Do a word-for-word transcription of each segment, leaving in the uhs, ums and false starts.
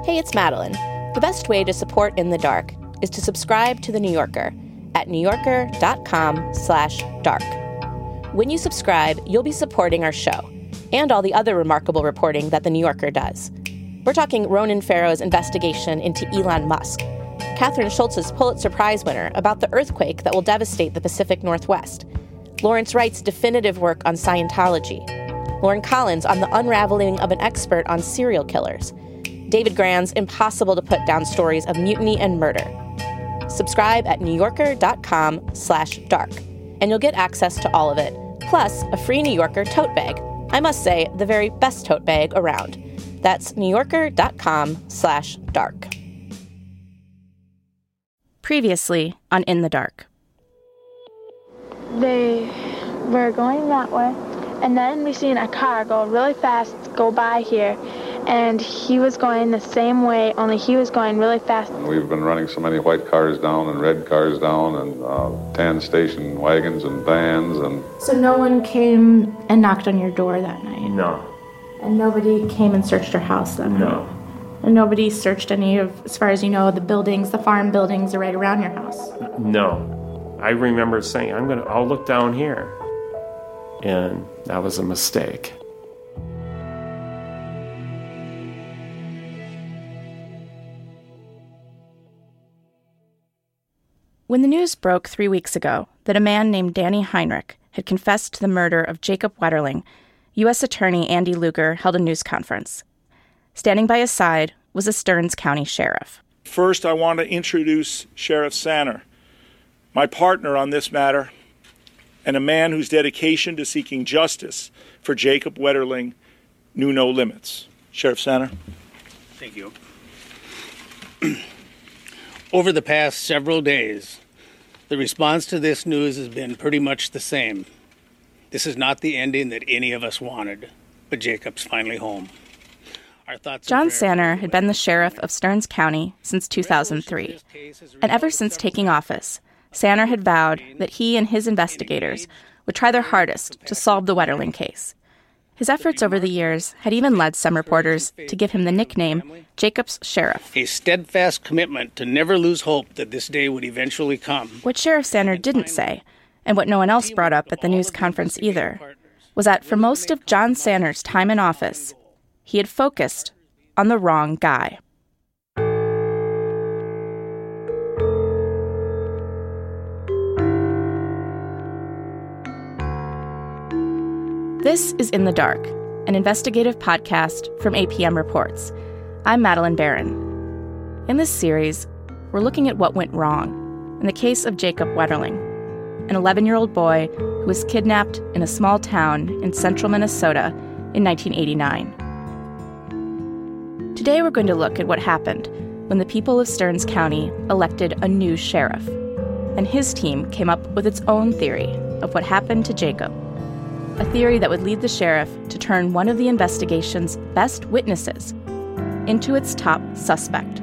Hey, it's Madeline. The best way to support In the Dark is to subscribe to The New Yorker at newyorker.com slash dark. When you subscribe, you'll be supporting our show and all the other remarkable reporting that The New Yorker does. We're talking Ronan Farrow's investigation into Elon Musk, Catherine Schultz's Pulitzer Prize winner about the earthquake that will devastate the Pacific Northwest, Lawrence Wright's definitive work on Scientology, Lauren Collins on the unraveling of an expert on serial killers, David Grann's impossible-to-put-down stories of mutiny and murder. Subscribe at newyorker.com slash dark, and you'll get access to all of it, plus a free New Yorker tote bag. I must say, the very best tote bag around. That's newyorker.com slash dark. Previously on In the Dark. They were going that way, and then we seen a car go really fast go by here, and he was going the same way, only he was going really fast. We've been running so many white cars down and red cars down and uh, tan station wagons and vans. and. So no one came and knocked on your door that night? No. And nobody came and searched your house that night? No. And nobody searched any of, as far as you know, the buildings, the farm buildings are right around your house? No. I remember saying, I'm gonna, I'll look down here. And that was a mistake. When the news broke three weeks ago that a man named Danny Heinrich had confessed to the murder of Jacob Wetterling, U S Attorney Andy Luger held a news conference. Standing by his side was a Stearns County sheriff. First, I want to introduce Sheriff Sanner, my partner on this matter, and a man whose dedication to seeking justice for Jacob Wetterling knew no limits. Sheriff Sanner. Thank you. Over the past several days, the response to this news has been pretty much the same. This is not the ending that any of us wanted, but Jacob's finally home. Our thoughts John Sanner had been the sheriff of Stearns County since two thousand three, and ever since taking office, Sanner had vowed that he and his investigators would try their hardest to solve the Wetterling case. His efforts over the years had even led some reporters to give him the nickname Jacob's Sheriff. A steadfast commitment to never lose hope that this day would eventually come. What Sheriff Sanner didn't say, and what no one else brought up at the news conference either, was that for most of John Sanner's time in office, he had focused on the wrong guy. This is In the Dark, an investigative podcast from A P M Reports. I'm Madeline Barron. In this series, we're looking at what went wrong in the case of Jacob Wetterling, an eleven-year-old boy who was kidnapped in a small town in central Minnesota in nineteen eighty-nine. Today we're going to look at what happened when the people of Stearns County elected a new sheriff, and his team came up with its own theory of what happened to Jacob. A theory that would lead the sheriff to turn one of the investigation's best witnesses into its top suspect.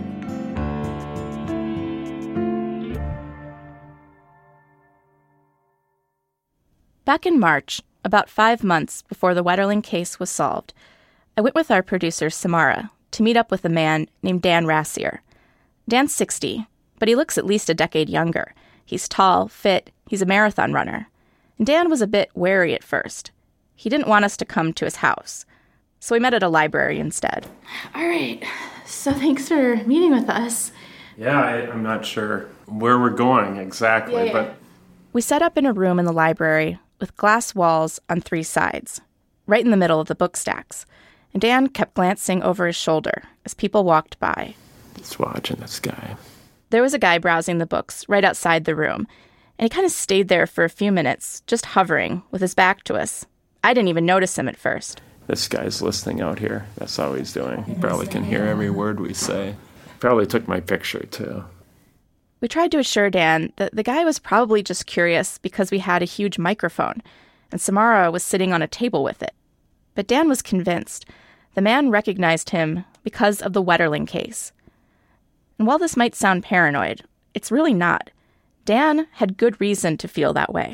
Back in March, about five months before the Wetterling case was solved, I went with our producer, Samara, to meet up with a man named Dan Rassier. Dan's sixty, but he looks at least a decade younger. He's tall, fit, he's a marathon runner. Dan was a bit wary at first. He didn't want us to come to his house, so we met at a library instead. All right, so thanks for meeting with us. Yeah, I, I'm not sure where we're going exactly, yeah, yeah. but... We set up in a room in the library with glass walls on three sides, right in the middle of the book stacks, and Dan kept glancing over his shoulder as people walked by. Just watching this guy. There was a guy browsing the books right outside the room, and he kind of stayed there for a few minutes, just hovering, with his back to us. I didn't even notice him at first. This guy's listening out here. That's all he's doing. He probably can hear every word we say. Probably took my picture, too. We tried to assure Dan that the guy was probably just curious because we had a huge microphone, and Samara was sitting on a table with it. But Dan was convinced the man recognized him because of the Wetterling case. And while this might sound paranoid, it's really not. Dan had good reason to feel that way.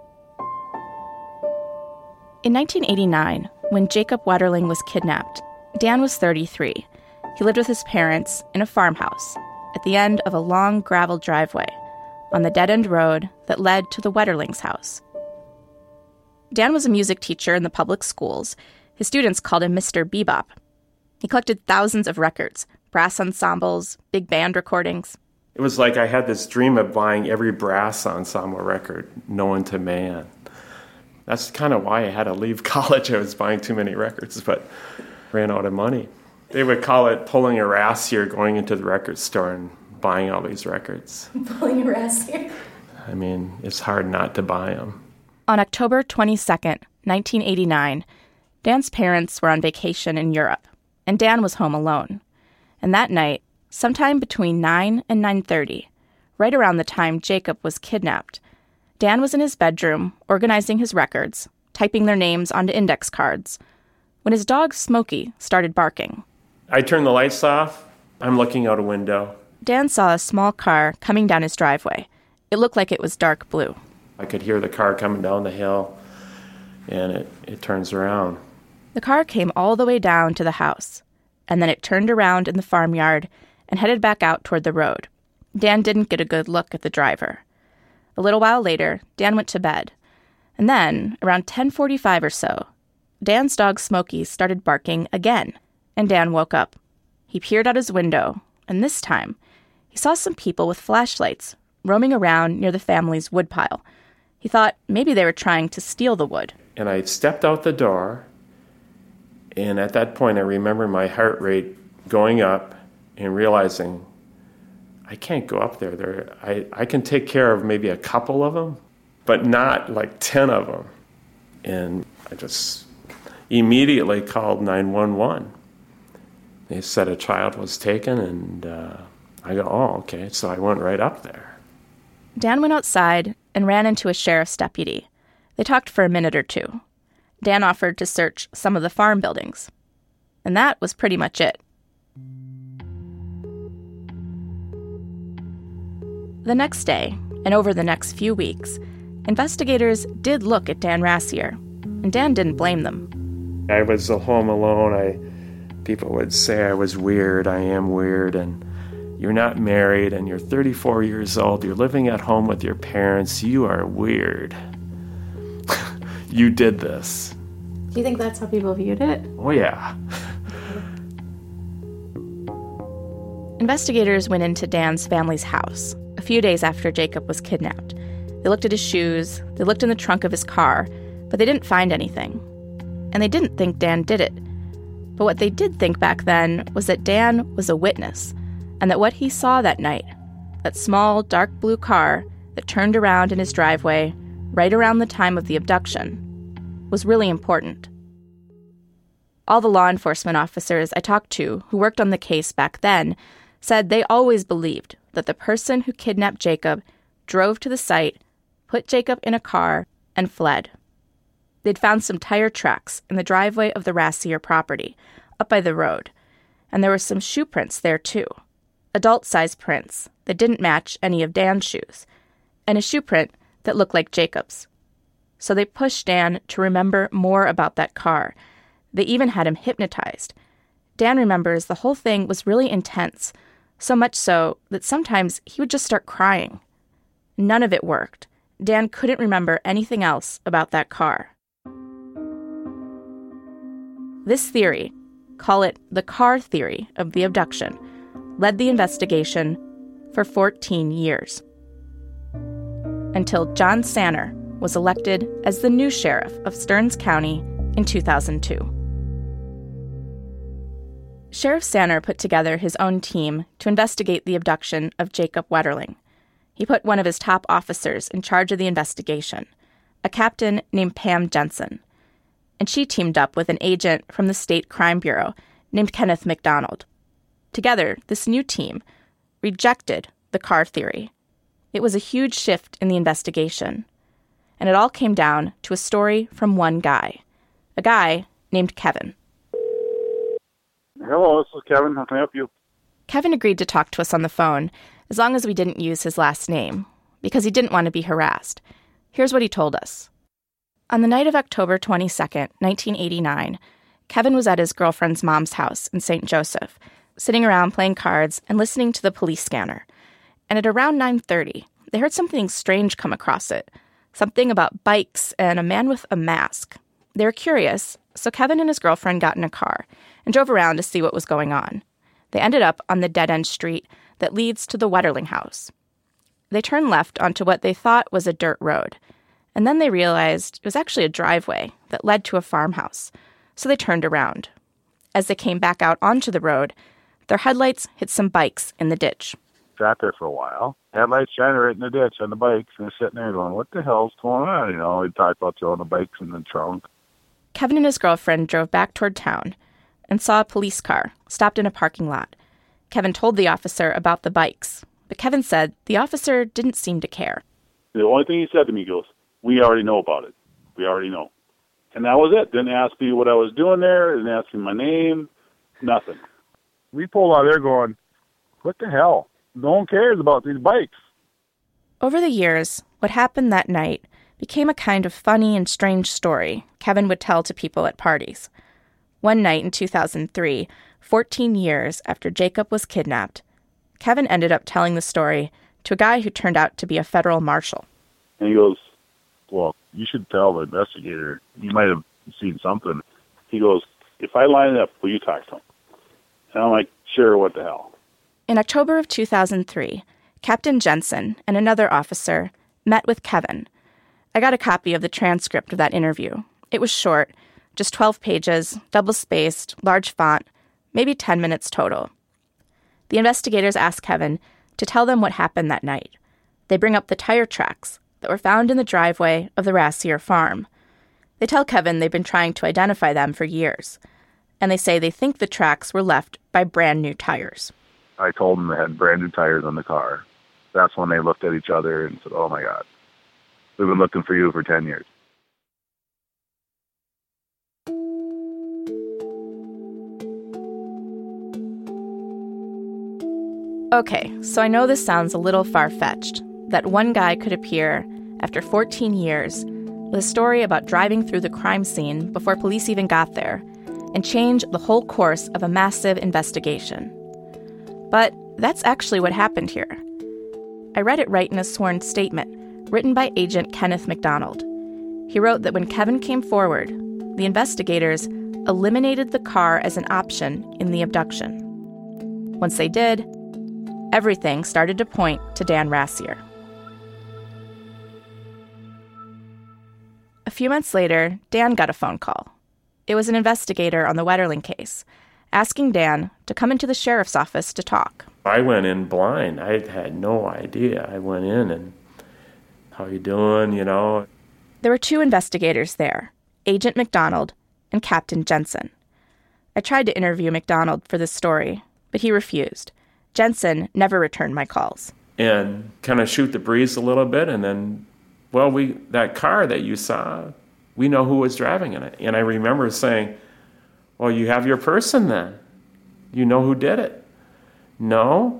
In nineteen eighty-nine, when Jacob Wetterling was kidnapped, Dan was thirty-three. He lived with his parents in a farmhouse at the end of a long gravel driveway on the dead-end road that led to the Wetterlings' house. Dan was a music teacher in the public schools. His students called him Mister Bebop. He collected thousands of records, brass ensembles, big band recordings. It was like I had this dream of buying every brass ensemble record known to man. That's kind of why I had to leave college. I was buying too many records, but ran out of money. They would call it pulling a rassier, going into the record store and buying all these records. Pulling a rassier? I mean, it's hard not to buy them. On October twenty-second, nineteen eighty-nine, Dan's parents were on vacation in Europe, and Dan was home alone. And that night, sometime between nine and nine thirty, right around the time Jacob was kidnapped, Dan was in his bedroom organizing his records, typing their names onto index cards, when his dog Smokey started barking. I turned the lights off. I'm looking out a window. Dan saw a small car coming down his driveway. It looked like it was dark blue. I could hear the car coming down the hill, and it, it turns around. The car came all the way down to the house, and then it turned around in the farmyard and headed back out toward the road. Dan didn't get a good look at the driver. A little while later, Dan went to bed. And then, around ten forty-five or so, Dan's dog Smokey started barking again, and Dan woke up. He peered out his window, and this time, he saw some people with flashlights roaming around near the family's woodpile. He thought maybe they were trying to steal the wood. And I stepped out the door, and at that point I remember my heart rate going up and realizing I can't go up there. There, I, I can take care of maybe a couple of them, but not like ten of them. And I just immediately called nine one one. They said a child was taken, and uh, I go, oh, okay. So I went right up there. Dan went outside and ran into a sheriff's deputy. They talked for a minute or two. Dan offered to search some of the farm buildings. And that was pretty much it. The next day, and over the next few weeks, investigators did look at Dan Rassier, and Dan didn't blame them. I was home alone. I people would say I was weird. I am weird, and you're not married, and you're thirty-four years old. You're living at home with your parents. You are weird. You did this. Do you think that's how people viewed it? Oh, yeah. Investigators went into Dan's family's house a few days after Jacob was kidnapped. They looked at his shoes, they looked in the trunk of his car, but they didn't find anything. And they didn't think Dan did it. But what they did think back then was that Dan was a witness, and that what he saw that night, that small, dark blue car that turned around in his driveway right around the time of the abduction, was really important. All the law enforcement officers I talked to who worked on the case back then said they always believed that the person who kidnapped Jacob drove to the site, put Jacob in a car, and fled. They'd found some tire tracks in the driveway of the Rassier property, up by the road, and there were some shoe prints there too, adult-sized prints that didn't match any of Dan's shoes, and a shoe print that looked like Jacob's. So they pushed Dan to remember more about that car. They even had him hypnotized. Dan remembers the whole thing was really intense, so much so that sometimes he would just start crying. None of it worked. Dan couldn't remember anything else about that car. This theory, call it the car theory of the abduction, led the investigation for fourteen years. Until John Sanner was elected as the new sheriff of Stearns County in two thousand two. Sheriff Sanner put together his own team to investigate the abduction of Jacob Wetterling. He put one of his top officers in charge of the investigation, a captain named Pam Jensen, and she teamed up with an agent from the State Crime Bureau named Kenneth McDonald. Together, this new team rejected the car theory. It was a huge shift in the investigation, and it all came down to a story from one guy, a guy named Kevin. Hello, this is Kevin. How can I help you? Kevin agreed to talk to us on the phone as long as we didn't use his last name, because he didn't want to be harassed. Here's what he told us. On the night of October twenty-second, nineteen eighty-nine, Kevin was at his girlfriend's mom's house in Saint Joseph, sitting around playing cards and listening to the police scanner. And at around nine thirty, they heard something strange come across it. Something about bikes and a man with a mask. They were curious, so Kevin and his girlfriend got in a car and drove around to see what was going on. They ended up on the dead-end street that leads to the Wetterling house. They turned left onto what they thought was a dirt road, and then they realized it was actually a driveway that led to a farmhouse, so they turned around. As they came back out onto the road, their headlights hit some bikes in the ditch. Sat there for a while. Headlights shining right in the ditch on the bikes, and they're sitting there going, what the hell's going on? You know, we talked about throwing the bikes in the trunk. Kevin and his girlfriend drove back toward town and saw a police car stopped in a parking lot. Kevin told the officer about the bikes, but Kevin said the officer didn't seem to care. The only thing he said to me, he goes, we already know about it. We already know. And that was it. Didn't ask me what I was doing there. Didn't ask me my name. Nothing. We pulled out there going, what the hell? No one cares about these bikes. Over the years, what happened that night became a kind of funny and strange story Kevin would tell to people at parties. One night in two thousand three, fourteen years after Jacob was kidnapped, Kevin ended up telling the story to a guy who turned out to be a federal marshal. And he goes, well, you should tell the investigator. You might have seen something. He goes, if I line it up, will you talk to him? And I'm like, sure, what the hell? In October of two thousand three, Captain Jensen and another officer met with Kevin. I got a copy of the transcript of that interview. It was short, just twelve pages, double-spaced, large font, maybe ten minutes total. The investigators asked Kevin to tell them what happened that night. They bring up the tire tracks that were found in the driveway of the Rassier farm. They tell Kevin they've been trying to identify them for years, and they say they think the tracks were left by brand new tires. I told them they had brand new tires on the car. That's when they looked at each other and said, oh my God, we've been looking for you for ten years. Okay, so I know this sounds a little far-fetched, that one guy could appear after fourteen years with a story about driving through the crime scene before police even got there and change the whole course of a massive investigation. But that's actually what happened here. I read it right in a sworn statement written by Agent Kenneth McDonald. He wrote that when Kevin came forward, the investigators eliminated the car as an option in the abduction. Once they did, everything started to point to Dan Rassier. A few months later, Dan got a phone call. It was an investigator on the Wetterling case, asking Dan to come into the sheriff's office to talk. I went in blind. I had no idea. I went in and, how you doing, you know? There were two investigators there, Agent McDonald and Captain Jensen. I tried to interview McDonald for this story, but he refused. Jensen never returned my calls. And kind of shoot the breeze a little bit, and then, well, we that car that you saw, we know who was driving in it. And I remember saying, well, you have your person then. You know who did it. No,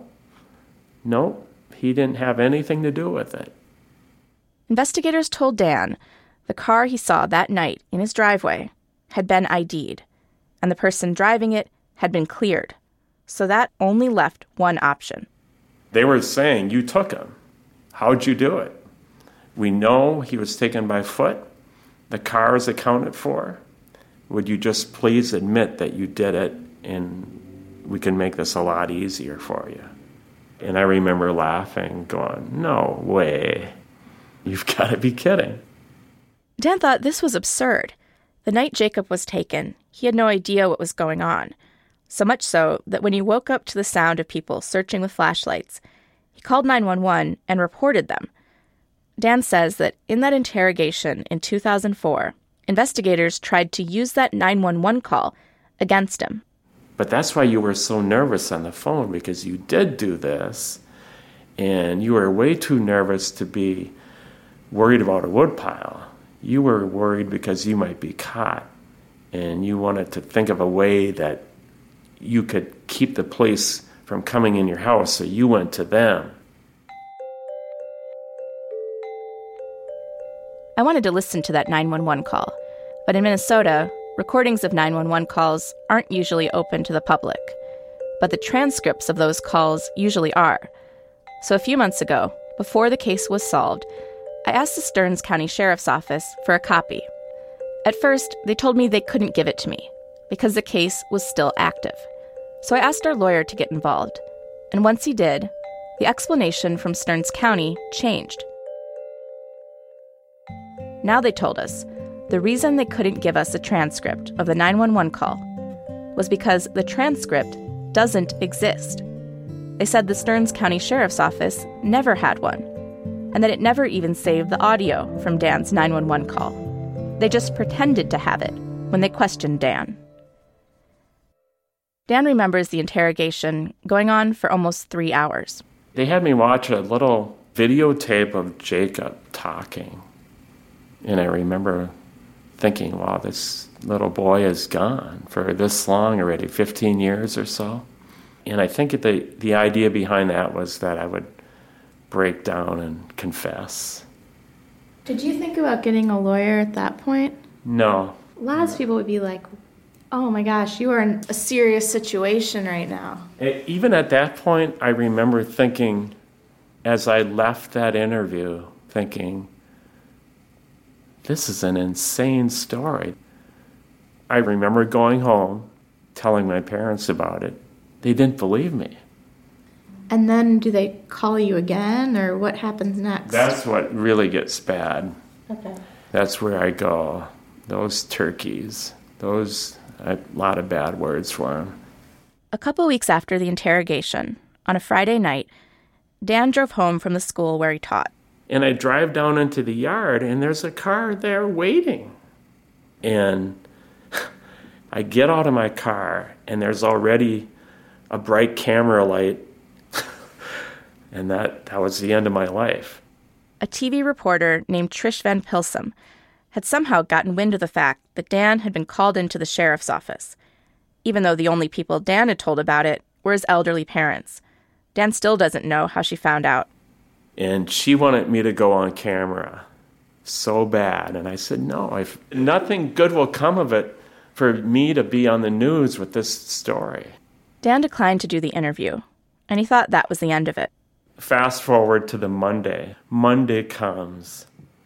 no, he didn't have anything to do with it. Investigators told Dan the car he saw that night in his driveway had been I D'd, and the person driving it had been cleared. So that only left one option. They were saying, you took him. How'd you do it? We know he was taken by foot. The car is accounted for. Would you just please admit that you did it, and we can make this a lot easier for you? And I remember laughing, going, no way. You've got to be kidding. Dan thought this was absurd. The night Jacob was taken, he had no idea what was going on. So much so that when he woke up to the sound of people searching with flashlights, he called nine one one and reported them. Dan says that in that interrogation in two thousand four, investigators tried to use that nine one one call against him. But that's why you were so nervous on the phone, because you did do this, and you were way too nervous to be worried about a woodpile. You were worried because you might be caught, and you wanted to think of a way that you could keep the police from coming in your house, so you went to them. I wanted to listen to that nine one one call, but in Minnesota, Recordings of nine one one calls aren't usually open to the public, but the transcripts of those calls usually are. So a few months ago, before the case was solved, I asked the Stearns County Sheriff's Office for a copy. At first, they told me they couldn't give it to me because the case was still active. So I asked our lawyer to get involved. And once he did, the explanation from Stearns County changed. Now they told us the reason they couldn't give us a transcript of the nine one one call was because the transcript doesn't exist. They said the Stearns County Sheriff's Office never had one, and that it never even saved the audio from Dan's nine one one call. They just pretended to have it when they questioned Dan. Dan remembers the interrogation going on for almost three hours. They had me watch a little videotape of Jacob talking. And I remember thinking, wow, this little boy is gone for this long already, fifteen years or so. And I think the, the idea behind that was that I would break down and confess. Did you think about getting a lawyer at that point? No. Lots of people would be like, oh my gosh, you are in a serious situation right now. Even at that point, I remember thinking, as I left that interview, thinking, this is an insane story. I remember going home, telling my parents about it. They didn't believe me. And then do they call you again, or what happens next? That's what really gets bad. Okay. That's where I go. Those turkeys, those, a lot of bad words for them. A couple weeks after the interrogation, on a Friday night, Dan drove home from the school where he taught. And I drive down into the yard, and there's a car there waiting. And I get out of my car, and there's already a bright camera light. And that, that was the end of my life. A T V reporter named Trish Van Pilsum had somehow gotten wind of the fact that Dan had been called into the sheriff's office, even though the only people Dan had told about it were his elderly parents. Dan still doesn't know how she found out. And she wanted me to go on camera so bad. And I said, no, I've, nothing good will come of it for me to be on the news with this story. Dan declined to do the interview, and he thought that was the end of it. Fast forward to the Monday. Monday comes,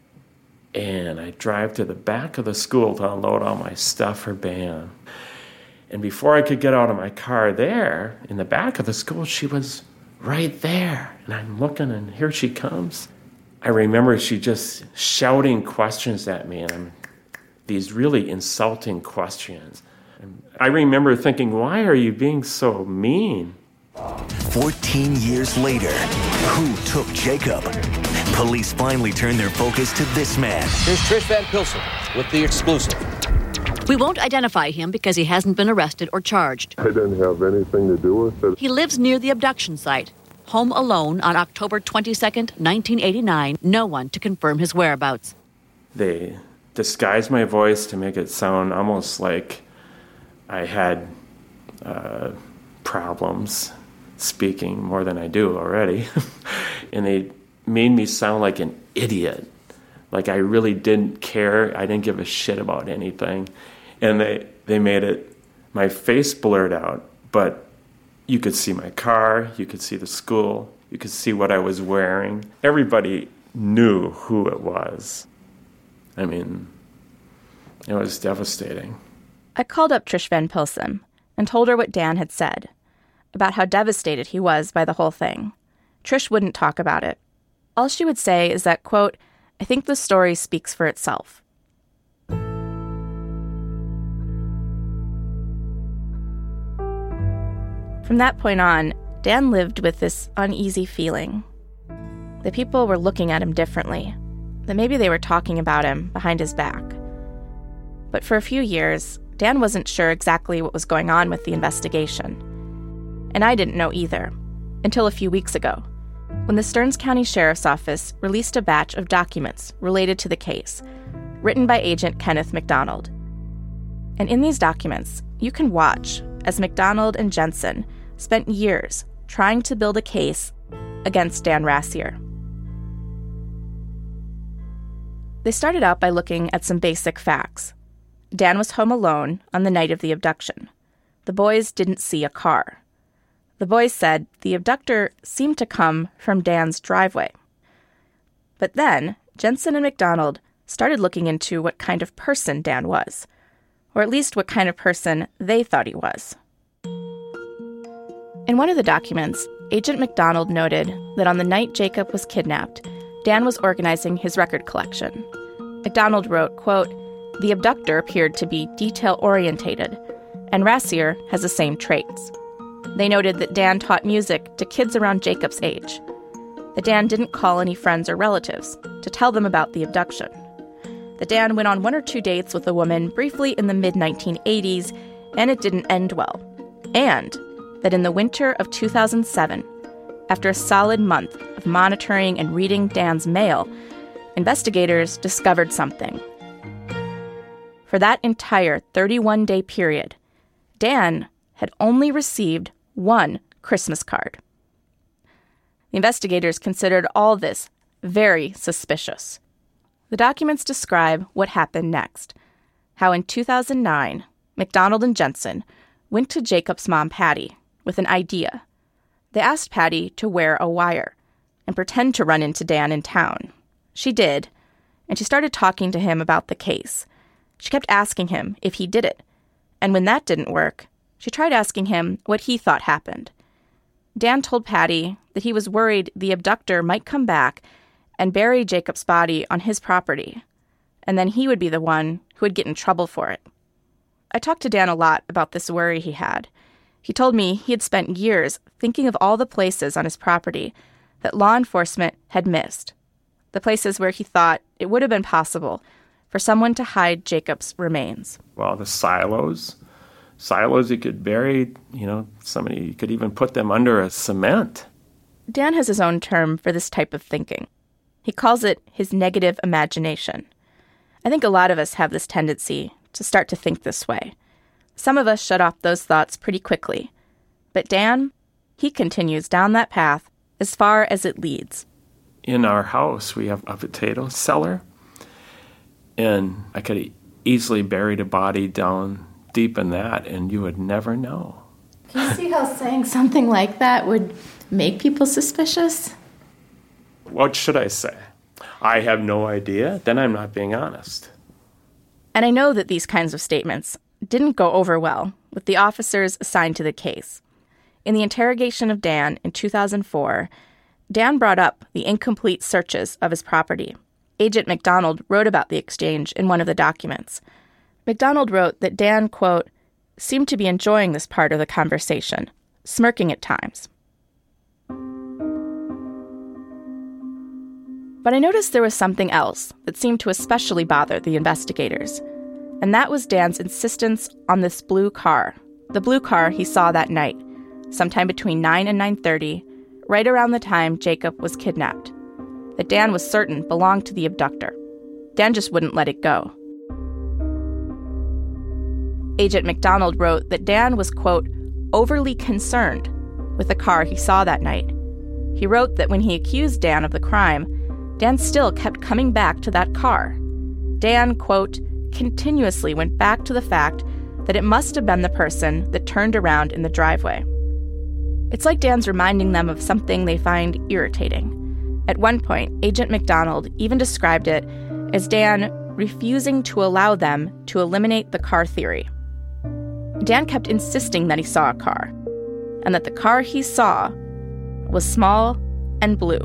and I drive to the back of the school to unload all my stuff for band. And before I could get out of my car there, in the back of the school, she was right there. And I'm looking, and here she comes. I remember she just shouting questions at me, and I'm, these really insulting questions. And I remember thinking, why are you being so mean? Fourteen years later, who took Jacob? Police finally turned their focus to this man. Here's Trish Van Pilsen with the exclusive. We won't identify him because he hasn't been arrested or charged. I didn't have anything to do with it. He lives near the abduction site. Home alone on October twenty-second, nineteen eighty-nine. No one to confirm his whereabouts. They disguised my voice to make it sound almost like I had uh, problems speaking more than I do already. And they made me sound like an idiot. Like I really didn't care. I didn't give a shit about anything. And they, they made it, my face blurred out, but you could see my car, you could see the school, you could see what I was wearing. Everybody knew who it was. I mean, it was devastating. I called up Trish Van Pilsen and told her what Dan had said, about how devastated he was by the whole thing. Trish wouldn't talk about it. All she would say is that, quote, I think the story speaks for itself. From that point on, Dan lived with this uneasy feeling. That people were looking at him differently. That maybe they were talking about him behind his back. But for a few years, Dan wasn't sure exactly what was going on with the investigation. And I didn't know either, until a few weeks ago, when the Stearns County Sheriff's Office released a batch of documents related to the case, written by Agent Kenneth McDonald. And in these documents, you can watch as McDonald and Jensen spent years trying to build a case against Dan Rassier. They started out by looking at some basic facts. Dan was home alone on the night of the abduction. The boys didn't see a car. The boys said the abductor seemed to come from Dan's driveway. But then, Jensen and McDonald started looking into what kind of person Dan was, or at least what kind of person they thought he was. In one of the documents, Agent McDonald noted that on the night Jacob was kidnapped, Dan was organizing his record collection. McDonald wrote, quote, "The abductor appeared to be detail-orientated, and Rassier has the same traits." They noted that Dan taught music to kids around Jacob's age, that Dan didn't call any friends or relatives to tell them about the abduction, that Dan went on one or two dates with a woman briefly in the mid nineteen eighties, and it didn't end well, and that in the winter of two thousand seven, after a solid month of monitoring and reading Dan's mail, investigators discovered something. For that entire thirty-one day period, Dan had only received one Christmas card. The investigators considered all this very suspicious. The documents describe what happened next, how in two thousand nine, McDonald and Jensen went to Jacob's mom, Patty, with an idea. They asked Patty to wear a wire and pretend to run into Dan in town. She did, and she started talking to him about the case. She kept asking him if he did it, and when that didn't work, she tried asking him what he thought happened. Dan told Patty that he was worried the abductor might come back and bury Jacob's body on his property, and then he would be the one who would get in trouble for it. I talked to Dan a lot about this worry he had. He told me he had spent years thinking of all the places on his property that law enforcement had missed, the places where he thought it would have been possible for someone to hide Jacob's remains. Well, the silos. Silos you could bury, you know, somebody, you could even put them under a cement. Dan has his own term for this type of thinking. He calls it his negative imagination. I think a lot of us have this tendency to start to think this way. Some of us shut off those thoughts pretty quickly. But Dan, he continues down that path as far as it leads. In our house, we have a potato cellar, and I could have easily buried a body down deep in that, and you would never know. Can you see how saying something like that would make people suspicious? What should I say? I have no idea? Then I'm not being honest. And I know that these kinds of statements didn't go over well with the officers assigned to the case. In the interrogation of Dan in two thousand four, Dan brought up the incomplete searches of his property. Agent McDonald wrote about the exchange in one of the documents. McDonald wrote that Dan, quote, seemed to be enjoying this part of the conversation, smirking at times. But I noticed there was something else that seemed to especially bother the investigators, and that was Dan's insistence on this blue car, the blue car he saw that night, sometime between nine and nine thirty, right around the time Jacob was kidnapped, that Dan was certain belonged to the abductor. Dan just wouldn't let it go. Agent McDonald wrote that Dan was, quote, overly concerned with the car he saw that night. He wrote that when he accused Dan of the crime, Dan still kept coming back to that car. Dan, quote, continuously went back to the fact that it must have been the person that turned around in the driveway. It's like Dan's reminding them of something they find irritating. At one point, Agent McDonald even described it as Dan refusing to allow them to eliminate the car theory. Dan kept insisting that he saw a car, and that the car he saw was small and blue.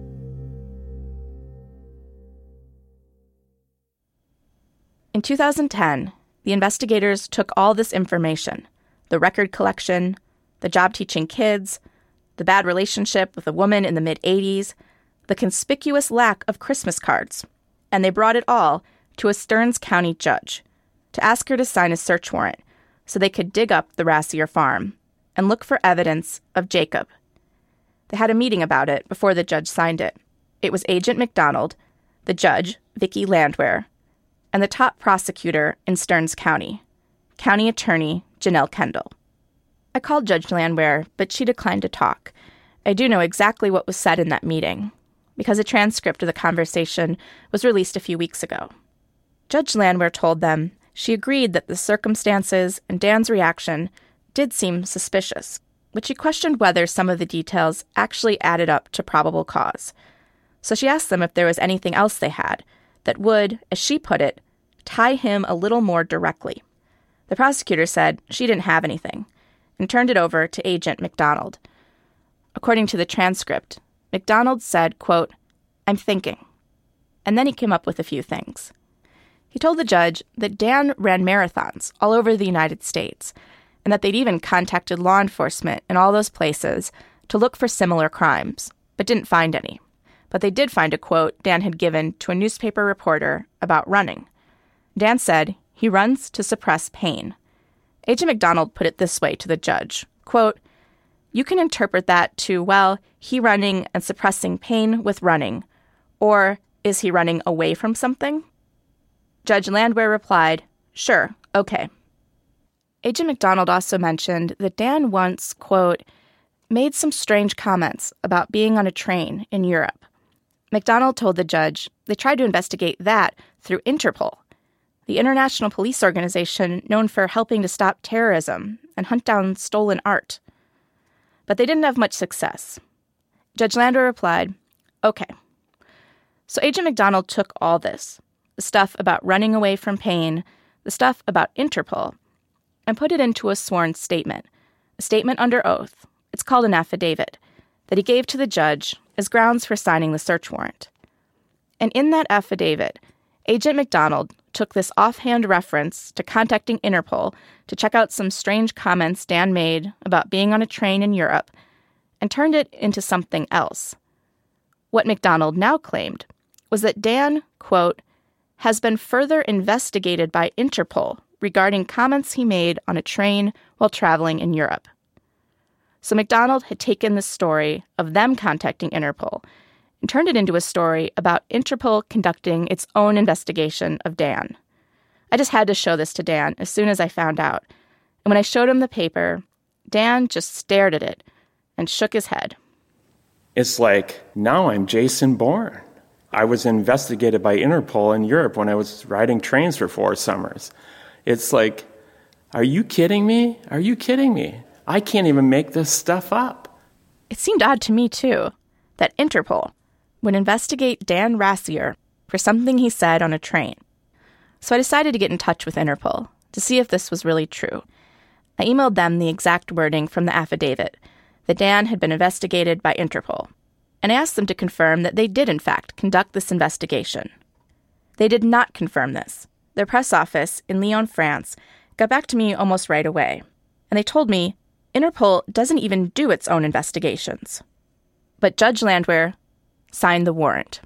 In two thousand ten, the investigators took all this information, the record collection, the job teaching kids, the bad relationship with a woman in the mid-eighties, the conspicuous lack of Christmas cards, and they brought it all to a Stearns County judge to ask her to sign a search warrant so they could dig up the Rassier farm and look for evidence of Jacob. They had a meeting about it before the judge signed it. It was Agent McDonald, the judge, Vicki Landwehr, and the top prosecutor in Stearns County, County Attorney Janelle Kendall. I called Judge Landwehr, but she declined to talk. I do know exactly what was said in that meeting, because a transcript of the conversation was released a few weeks ago. Judge Landwehr told them She agreed that the circumstances and Dan's reaction did seem suspicious, but she questioned whether some of the details actually added up to probable cause. So she asked them if there was anything else they had that would, as she put it, tie him a little more directly. The prosecutor said she didn't have anything and turned it over to Agent McDonald. According to the transcript, McDonald said, quote, "I'm thinking." And then he came up with a few things. He told the judge that Dan ran marathons all over the United States and that they'd even contacted law enforcement in all those places to look for similar crimes, but didn't find any. But they did find a quote Dan had given to a newspaper reporter about running. Dan said he runs to suppress pain. Agent McDonald put it this way to the judge, quote, "You can interpret that to, well, he running and suppressing pain with running, or is he running away from something?" Judge Landwehr replied, "Sure, okay." Agent McDonald also mentioned that Dan once, quote, "made some strange comments about being on a train in Europe." McDonald told the judge they tried to investigate that through Interpol, the international police organization known for helping to stop terrorism and hunt down stolen art. But they didn't have much success. Judge Landwehr replied, "Okay." So Agent McDonald took all this, the stuff about running away from pain, the stuff about Interpol, and put it into a sworn statement, a statement under oath. It's called an affidavit, that he gave to the judge as grounds for signing the search warrant. And in that affidavit, Agent McDonald took this offhand reference to contacting Interpol to check out some strange comments Dan made about being on a train in Europe and turned it into something else. What McDonald now claimed was that Dan, quote, "has been further investigated by Interpol regarding comments he made on a train while traveling in Europe." So McDonald had taken the story of them contacting Interpol and turned it into a story about Interpol conducting its own investigation of Dan. I just had to show this to Dan as soon as I found out. And when I showed him the paper, Dan just stared at it and shook his head. It's like, now I'm Jason Bourne. I was investigated by Interpol in Europe when I was riding trains for four summers. It's like, are you kidding me? Are you kidding me? I can't even make this stuff up. It seemed odd to me, too, that Interpol would investigate Dan Rassier for something he said on a train. So I decided to get in touch with Interpol to see if this was really true. I emailed them the exact wording from the affidavit, that Dan had been investigated by Interpol, and I asked them to confirm that they did, in fact, conduct this investigation. They did not confirm this. Their press office in Lyon, France, got back to me almost right away, and they told me Interpol doesn't even do its own investigations. But Judge Landwehr signed the warrant.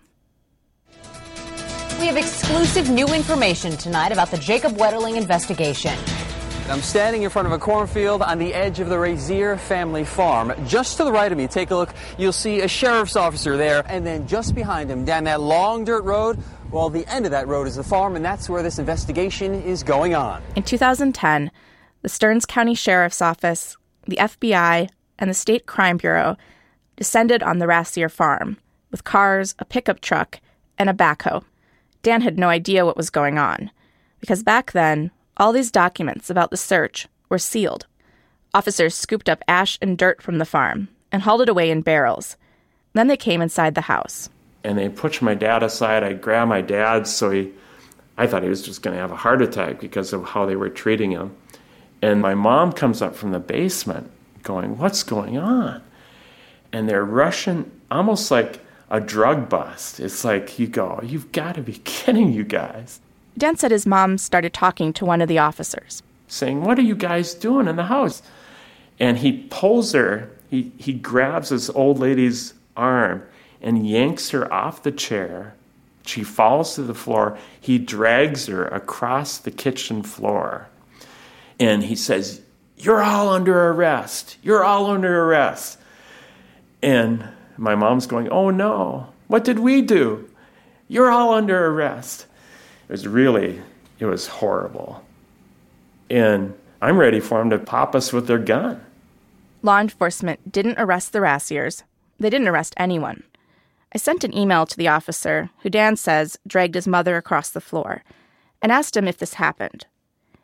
We have exclusive new information tonight about the Jacob Wetterling investigation. I'm standing in front of a cornfield on the edge of the Razier family farm. Just to the right of me, take a look, you'll see a sheriff's officer there, and then just behind him, down that long dirt road, well, the end of that road is the farm, and that's where this investigation is going on. In two thousand ten, the Stearns County Sheriff's Office, the F B I, and the State Crime Bureau descended on the Rassier farm with cars, a pickup truck, and a backhoe. Dan had no idea what was going on, because back then, all these documents about the search were sealed. Officers scooped up ash and dirt from the farm and hauled it away in barrels. Then they came inside the house. And they pushed my dad aside. I grabbed my dad, so he, I thought he was just going to have a heart attack because of how they were treating him. And my mom comes up from the basement going, "What's going on?" And they're rushing, almost like a drug bust. It's like, you go, you've got to be kidding, you guys. Dan said his mom started talking to one of the officers, saying, "What are you guys doing in the house?" And he pulls her, he, he grabs this old lady's arm and yanks her off the chair. She falls to the floor. He drags her across the kitchen floor. And he says, "You're all under arrest. You're all under arrest." And my mom's going, "Oh no, what did we do? You're all under arrest." It was really, it was horrible. And I'm ready for them to pop us with their gun. Law enforcement didn't arrest the Rassiers. They didn't arrest anyone. I sent an email to the officer, who Dan says dragged his mother across the floor, and asked him if this happened.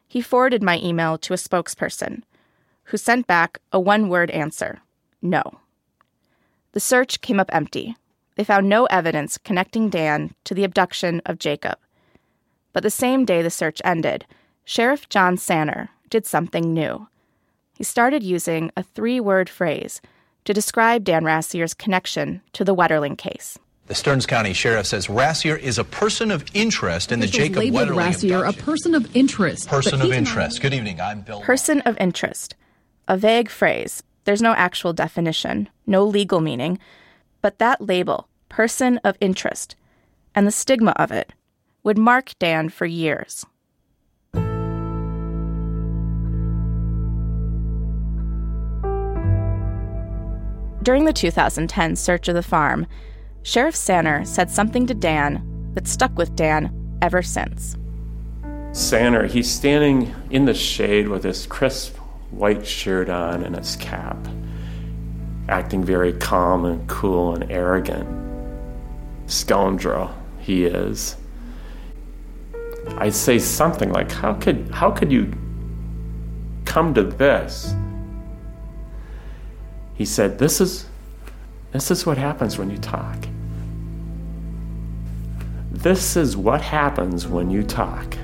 He forwarded my email to a spokesperson, who sent back a one-word answer, no. The search came up empty. They found no evidence connecting Dan to the abduction of Jacob. But the same day the search ended, Sheriff John Sanner did something new. He started using a three-word phrase to describe Dan Rassier's connection to the Wetterling case. The Stearns County Sheriff says Rassier is a person of interest in the Jacob labeled Wetterling Rassier a person of interest. Person of interest. Good evening. I'm Bill. Person of interest. A vague phrase. There's no actual definition, no legal meaning, but that label, person of interest, and the stigma of it, would mark Dan for years. During the two thousand ten search of the farm, Sheriff Sanner said something to Dan that stuck with Dan ever since. Sanner, he's standing in the shade with his crisp white shirt on and his cap, acting very calm and cool and arrogant. Scoundrel he is. I say something like, how could how could you come to this? He said, this is this is what happens when you talk. This is what happens when you talk.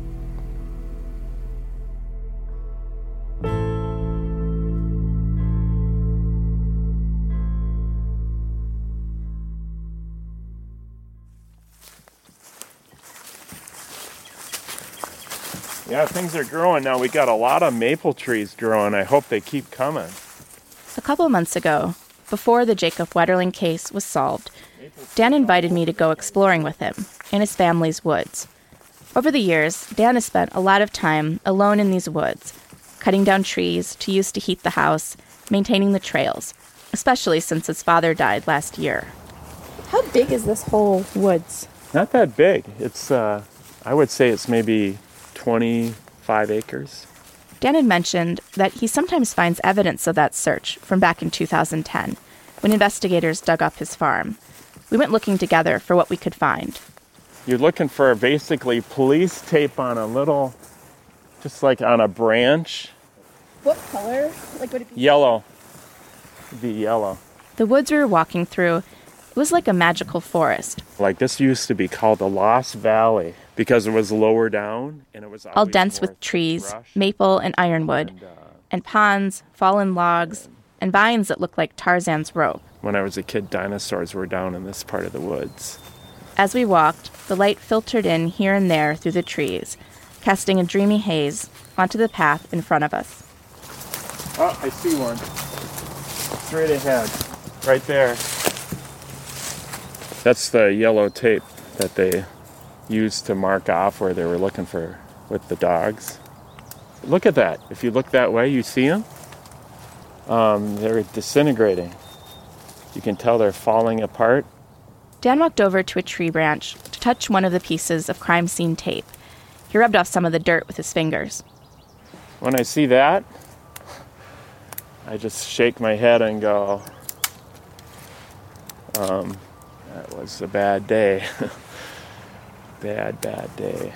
Yeah, things are growing now. We got a lot of maple trees growing. I hope they keep coming. A couple months ago, before the Jacob Wetterling case was solved, Dan invited me to go exploring with him in his family's woods. Over the years, Dan has spent a lot of time alone in these woods, cutting down trees to use to heat the house, maintaining the trails, especially since his father died last year. How big is this whole woods? Not that big. It's, uh, I would say it's maybe twenty-five acres. Dan had mentioned that he sometimes finds evidence of that search from back in two thousand ten, when investigators dug up his farm. We went looking together for what we could find. You're looking for basically police tape on a little, just like on a branch. What color? Like would it be? Yellow. It'd be yellow. The woods we were walking through, it was like a magical forest. Like this used to be called the Lost Valley because it was lower down and it was all dense with trees, brush, maple and ironwood, and, uh, and ponds, fallen logs, and vines that looked like Tarzan's rope. When I was a kid, dinosaurs were down in this part of the woods. As we walked, the light filtered in here and there through the trees, casting a dreamy haze onto the path in front of us. Oh, I see one. Straight ahead. Right there. That's the yellow tape that they used to mark off where they were looking for with the dogs. Look at that. If you look that way, you see them. Um, they're disintegrating. You can tell they're falling apart. Dan walked over to a tree branch to touch one of the pieces of crime scene tape. He rubbed off some of the dirt with his fingers. When I see that, I just shake my head and go, um, that was a bad day. Bad, bad day.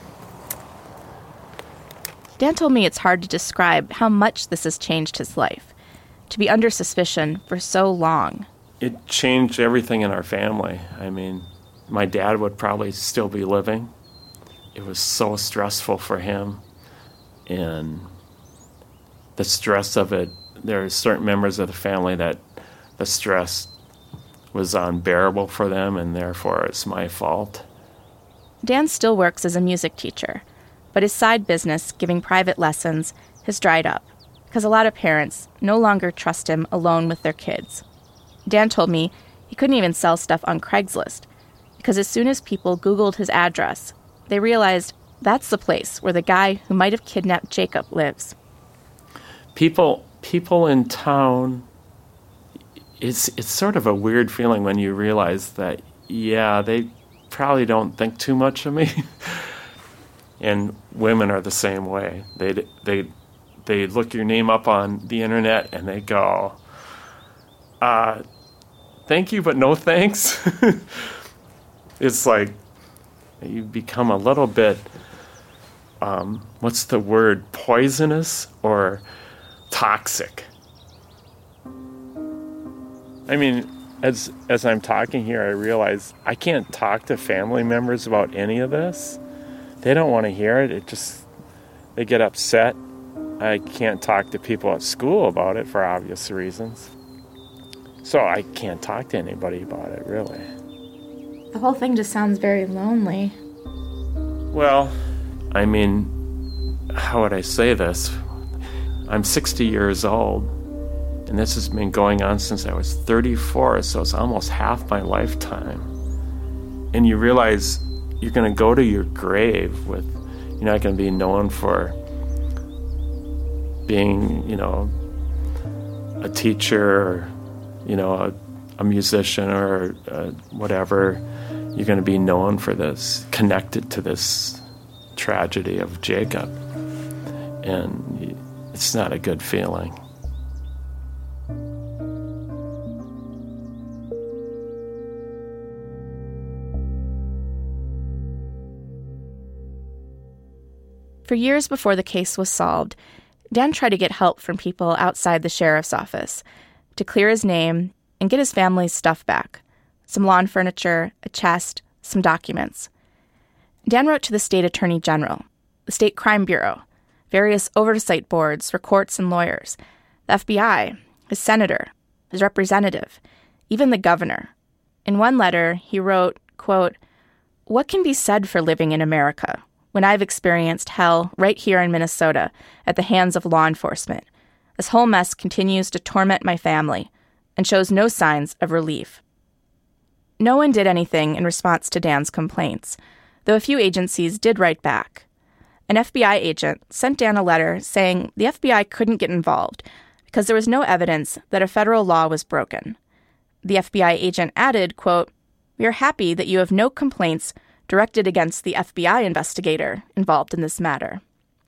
Dan told me it's hard to describe how much this has changed his life. To be under suspicion for so long. It changed everything in our family. I mean, my dad would probably still be living. It was so stressful for him. And the stress of it, there are certain members of the family that the stress was unbearable for them, and therefore it's my fault. Dan still works as a music teacher, but his side business, giving private lessons, has dried up because a lot of parents no longer trust him alone with their kids. Dan told me he couldn't even sell stuff on Craigslist because as soon as people Googled his address, they realized that's the place where the guy who might have kidnapped Jacob lives. People, people in town, it's it's sort of a weird feeling when you realize that, yeah, they probably don't think too much of me. And women are the same way. They they they look your name up on the internet and they go, uh, thank you, but no thanks. It's like you become a little bit um, what's the word, poisonous or toxic. I mean, as as I'm talking here, I realize I can't talk to family members about any of this. They don't want to hear it. It just, they get upset. I can't talk to people at school about it for obvious reasons. So I can't talk to anybody about it, really. The whole thing just sounds very lonely. Well, I mean, how would I say this? I'm sixty years old, and this has been going on since I was thirty-four, so it's almost half my lifetime. And you realize you're going to go to your grave with, you're not going to be known for being, you know, a teacher or, you know, a, a musician or uh, whatever. You're going to be known for this, connected to this tragedy of Jacob. And it's not a good feeling. For years before the case was solved, Dan tried to get help from people outside the sheriff's office to clear his name and get his family's stuff back. Some lawn furniture, a chest, some documents. Dan wrote to the state attorney general, the state crime bureau, various oversight boards for courts and lawyers, the F B I, his senator, his representative, even the governor. In one letter, he wrote, quote, "What can be said for living in America when I've experienced hell right here in Minnesota at the hands of law enforcement? This whole mess continues to torment my family and shows no signs of relief." No one did anything in response to Dan's complaints, though a few agencies did write back. An F B I agent sent Dan a letter saying the F B I couldn't get involved because there was no evidence that a federal law was broken. The F B I agent added, quote, "We are happy that you have no complaints directed against the F B I investigator involved in this matter."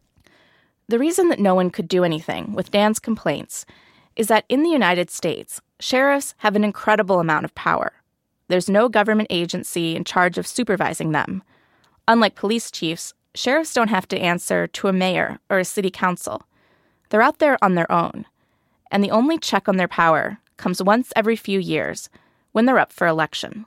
The reason that no one could do anything with Dan's complaints is that in the United States, sheriffs have an incredible amount of power. There's no government agency in charge of supervising them. Unlike police chiefs, sheriffs don't have to answer to a mayor or a city council. They're out there on their own, and the only check on their power comes once every few years when they're up for election.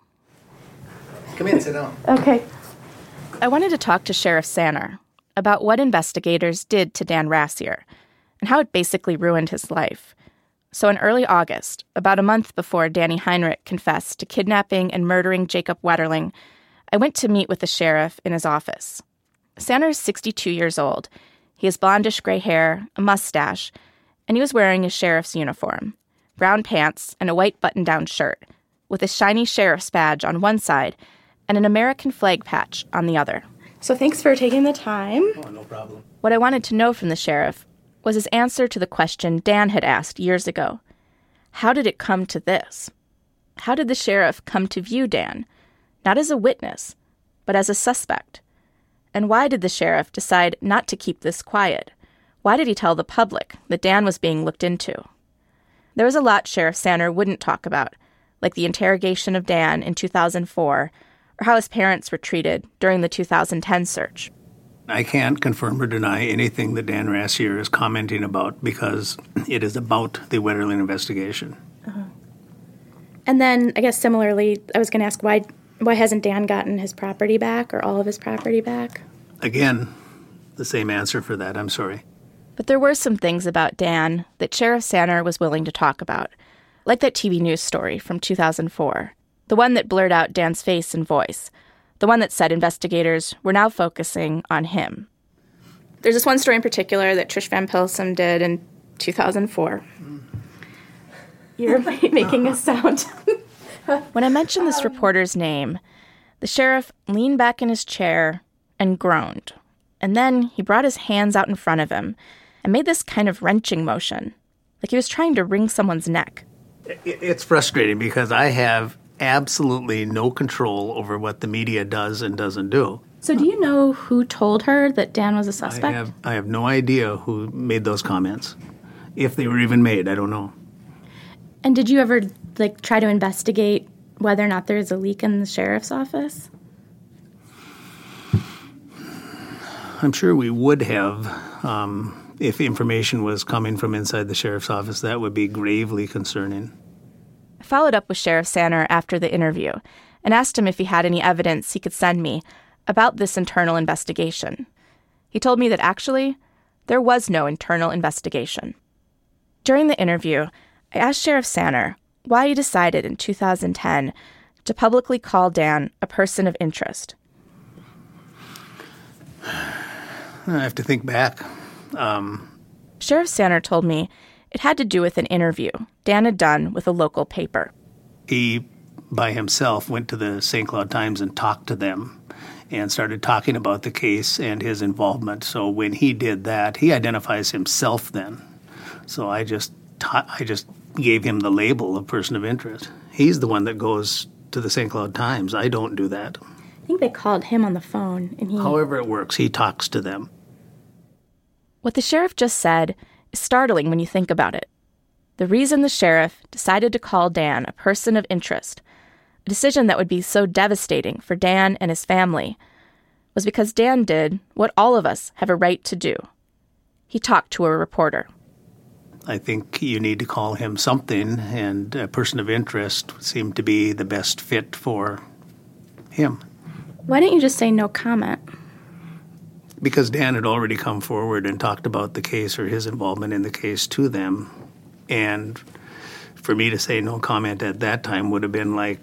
Come in, sit down. Okay. I wanted to talk to Sheriff Saner about what investigators did to Dan Rassier and how it basically ruined his life. So in early August, about a month before Danny Heinrich confessed to kidnapping and murdering Jacob Wetterling, I went to meet with the sheriff in his office. Saner's sixty-two years old. He has blondish gray hair, a mustache, and he was wearing his sheriff's uniform, brown pants and a white button-down shirt, with a shiny sheriff's badge on one side and an American flag patch on the other. So thanks for taking the time. Oh, no problem. What I wanted to know from the sheriff was his answer to the question Dan had asked years ago. How did it come to this? How did the sheriff come to view Dan, not as a witness, but as a suspect? And why did the sheriff decide not to keep this quiet? Why did he tell the public that Dan was being looked into? There was a lot Sheriff Saner wouldn't talk about, like the interrogation of Dan in two thousand four, or how his parents were treated during the two thousand ten search. I can't confirm or deny anything that Dan Rassier is commenting about because it is about the Wetterling investigation. Uh-huh. And then, I guess similarly, I was going to ask, why why hasn't Dan gotten his property back or all of his property back? Again, the same answer for that. I'm sorry. But there were some things about Dan that Sheriff Saner was willing to talk about, like that T V news story from two thousand four, the one that blurred out Dan's face and voice, the one that said investigators were now focusing on him. There's this one story in particular that Trish Van Pilsum did in two thousand four. You're making a sound. When I mentioned this reporter's name, the sheriff leaned back in his chair and groaned. And then he brought his hands out in front of him and made this kind of wrenching motion, like he was trying to wring someone's neck. It's frustrating because I have absolutely no control over what the media does and doesn't do. So do you know who told her that Dan was a suspect? I have, I have no idea who made those comments. If they were even made, I don't know. And did you ever, like, try to investigate whether or not there's a leak in the sheriff's office? I'm sure we would have, um, if information was coming from inside the sheriff's office. That would be gravely concerning. I followed up with Sheriff Sanner after the interview and asked him if he had any evidence he could send me about this internal investigation. He told me that actually, there was no internal investigation. During the interview, I asked Sheriff Sanner why he decided in two thousand ten to publicly call Dan a person of interest. I have to think back. Um, Sheriff Sanner told me it had to do with an interview Dan had done with a local paper. He, by himself, went to the Saint Cloud Times and talked to them and started talking about the case and his involvement. So when he did that, he identifies himself then. So I just ta- I just gave him the label of person of interest. He's the one that goes to the Saint Cloud Times. I don't do that. I think they called him on the phone. And he... However it works, he talks to them. What the sheriff just said is startling when you think about it. The reason the sheriff decided to call Dan a person of interest, a decision that would be so devastating for Dan and his family, was because Dan did what all of us have a right to do. He talked to a reporter. I think you need to call him something, and a person of interest seemed to be the best fit for him. Why didn't you just say no comment? Because Dan had already come forward and talked about the case or his involvement in the case to them. And for me to say no comment at that time would have been like,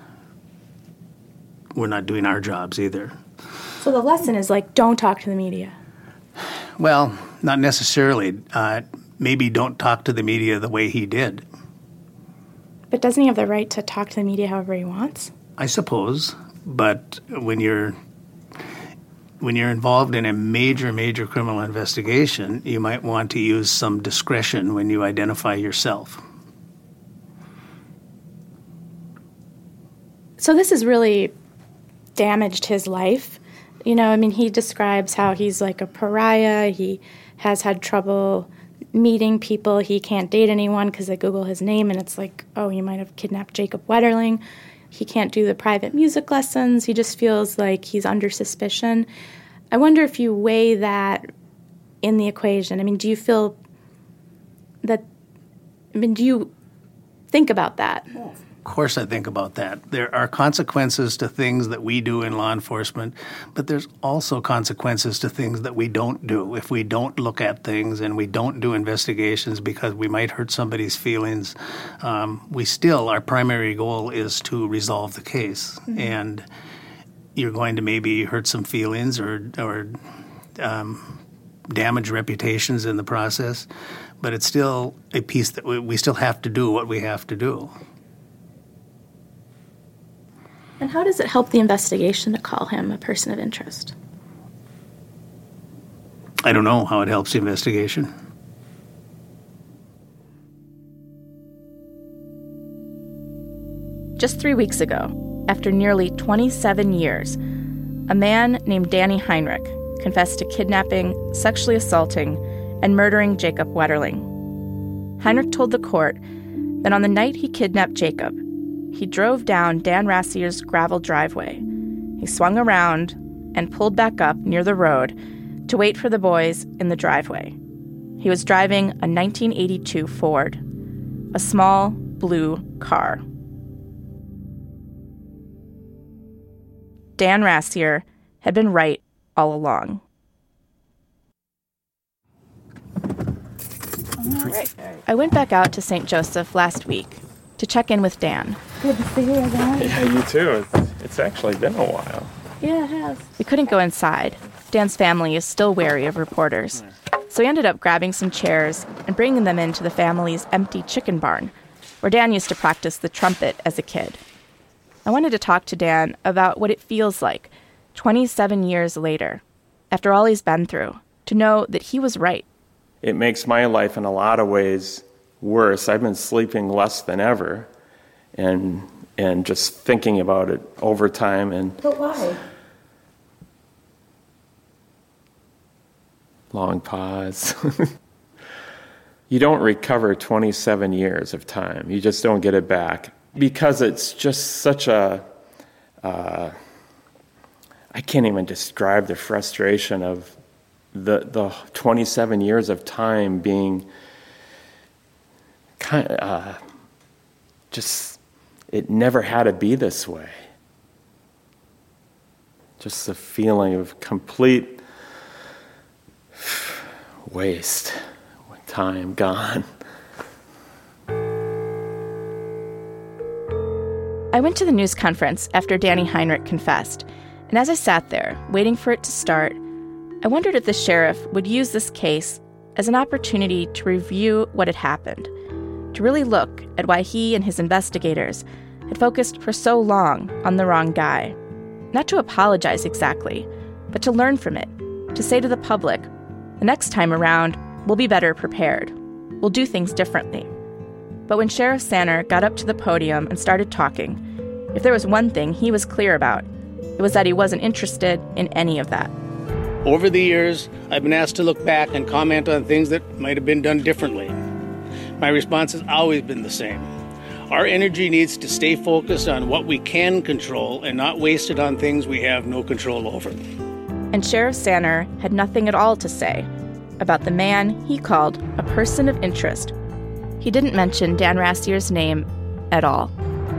we're not doing our jobs either. So the lesson is like, don't talk to the media. Well, not necessarily. Uh, maybe don't talk to the media the way he did. But doesn't he have the right to talk to the media however he wants? I suppose. But when you're when you're involved in a major, major criminal investigation, you might want to use some discretion when you identify yourself. So this has really damaged his life. You know, I mean, he describes how he's like a pariah. He has had trouble meeting people. He can't date anyone because they Google his name, and it's like, oh, you might have kidnapped Jacob Wetterling. He can't do the private music lessons. He just feels like he's under suspicion. I wonder if you weigh that in the equation. I mean, do you feel that, I mean, do you think about that? Of course I think about that. There are consequences to things that we do in law enforcement, but there's also consequences to things that we don't do. If we don't look at things and we don't do investigations because we might hurt somebody's feelings, um, we still, our primary goal is to resolve the case. Mm-hmm. And you're going to maybe hurt some feelings or, or um, damage reputations in the process, but it's still a piece that we, we still have to do what we have to do. And how does it help the investigation to call him a person of interest? I don't know how it helps the investigation. Just three weeks ago, after nearly twenty-seven years, a man named Danny Heinrich confessed to kidnapping, sexually assaulting, and murdering Jacob Wetterling. Heinrich told the court that on the night he kidnapped Jacob, he drove down Dan Rassier's gravel driveway. He swung around and pulled back up near the road to wait for the boys in the driveway. He was driving a nineteen eighty-two Ford, a small blue car. Dan Rassier had been right all along. All right. I went back out to Saint Joseph last week to check in with Dan. Good to see you again. Yeah, you too. It's, it's actually been a while. Yeah, it has. We couldn't go inside. Dan's family is still wary of reporters. So we ended up grabbing some chairs and bringing them into the family's empty chicken barn, where Dan used to practice the trumpet as a kid. I wanted to talk to Dan about what it feels like, twenty-seven years later, after all he's been through, to know that he was right. It makes my life in a lot of ways worse. I've been sleeping less than ever, and and just thinking about it over time. And but why? Long pause. You don't recover twenty-seven years of time. You just don't get it back because it's just such a uh, I can't even describe the frustration of the the twenty-seven years of time being kind of, uh, just, it never had to be this way. Just the feeling of complete waste, time gone. I went to the news conference after Danny Heinrich confessed, and as I sat there, waiting for it to start, I wondered if the sheriff would use this case as an opportunity to review what had happened, to really look at why he and his investigators had focused for so long on the wrong guy. Not to apologize exactly, but to learn from it, to say to the public, the next time around, we'll be better prepared. We'll do things differently. But when Sheriff Sanner got up to the podium and started talking, if there was one thing he was clear about, it was that he wasn't interested in any of that. Over the years, I've been asked to look back and comment on things that might have been done differently. My response has always been the same. Our energy needs to stay focused on what we can control and not waste it on things we have no control over. And Sheriff Sanner had nothing at all to say about the man he called a person of interest. He didn't mention Dan Rassier's name at all.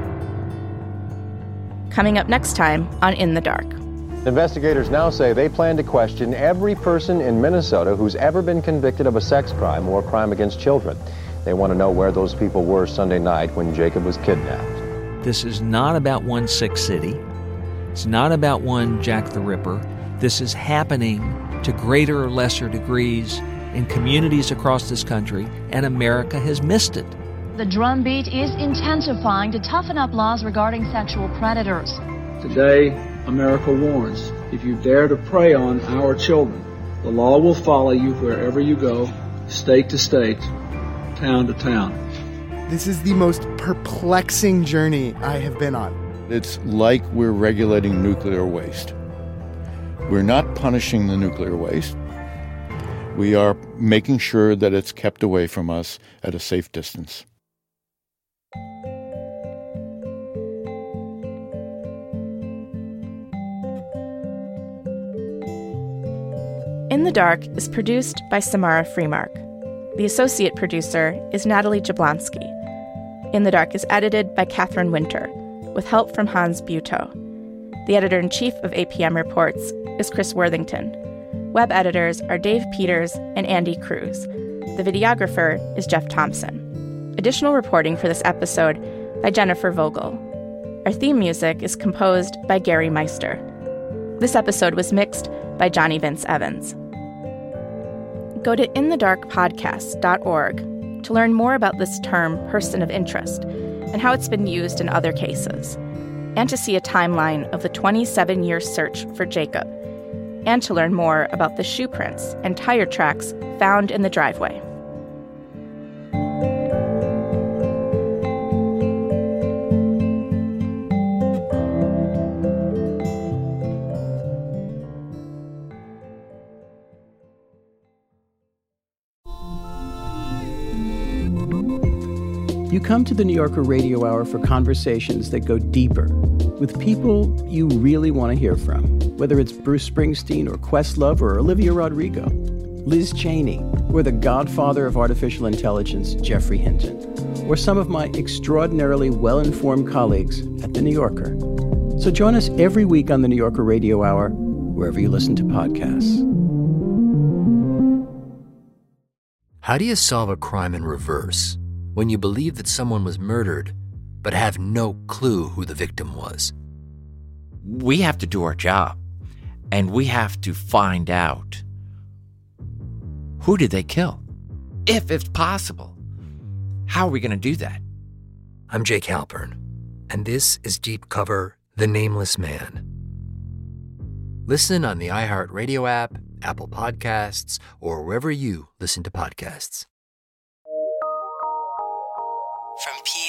Coming up next time on In the Dark. Investigators now say they plan to question every person in Minnesota who's ever been convicted of a sex crime or crime against children. They want to know where those people were Sunday night when Jacob was kidnapped. This is not about one sick city. It's not about one Jack the Ripper. This is happening to greater or lesser degrees in communities across this country, and America has missed it. The drumbeat is intensifying to toughen up laws regarding sexual predators. Today, America warns, if you dare to prey on our children, the law will follow you wherever you go, state to state, town to town. This is the most perplexing journey I have been on. It's like we're regulating nuclear waste. We're not punishing the nuclear waste. We are making sure that it's kept away from us at a safe distance. In the Dark is produced by Samara Freemark. The associate producer is Natalie Jablonski. In the Dark is edited by Catherine Winter, with help from Hans Buetow. The editor-in-chief of A P M Reports is Chris Worthington. Web editors are Dave Peters and Andy Cruz. The videographer is Jeff Thompson. Additional reporting for this episode by Jennifer Vogel. Our theme music is composed by Gary Meister. This episode was mixed by Johnny Vince Evans. Go to in the dark podcast dot org to learn more about this term, person of interest, and how it's been used in other cases, and to see a timeline of the twenty-seven-year search for Jacob, and to learn more about the shoe prints and tire tracks found in the driveway. You come to the New Yorker Radio Hour for conversations that go deeper with people you really want to hear from, whether it's Bruce Springsteen or Questlove or Olivia Rodrigo, Liz Cheney, or the godfather of artificial intelligence, Geoffrey Hinton, or some of my extraordinarily well-informed colleagues at the New Yorker. So join us every week on the New Yorker Radio Hour, wherever you listen to podcasts. How do you solve a crime in reverse? When you believe that someone was murdered, but have no clue who the victim was? We have to do our job, and we have to find out, who did they kill? If it's possible. How are we going to do that? I'm Jake Halpern, and this is Deep Cover, The Nameless Man. Listen on the iHeartRadio app, Apple Podcasts, or wherever you listen to podcasts. From P